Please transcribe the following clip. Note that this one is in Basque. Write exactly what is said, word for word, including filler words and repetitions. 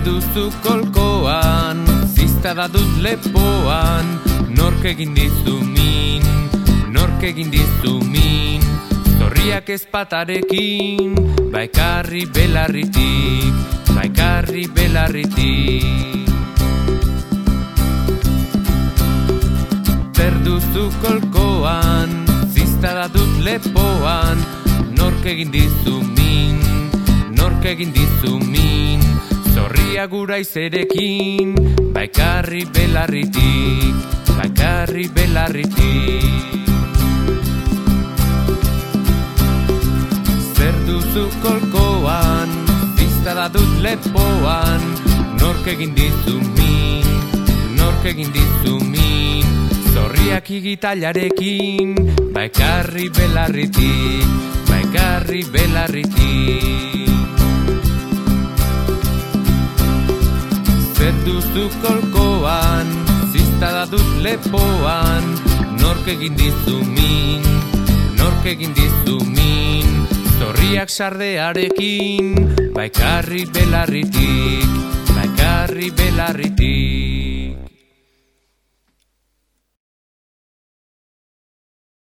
duzu kolkoan, ziztada dut lepoan, nork egin dizu min, nork egin dizu min, zorriak ezpatarekin, baikarri belarritik, baikarri belarritik. Zer duzu kolkoan, ziztada dut lepoan, nork egin dizu min, nork egin dizu min, zorria gura izerekin, baikarri belarritik, baikarri belarritik. Zer duzu kolkoan, ziztada dut lepoan, nork egin dizu min, nork egin dizu min, zorriak igitailarekin, baikarri belarritik, baikarri belarritik. Zer duzu kolkoan, ziztada dut lepoan, nork egin dizu min, nork egin dizu min, zorriak sardearekin, baikarri belarritik,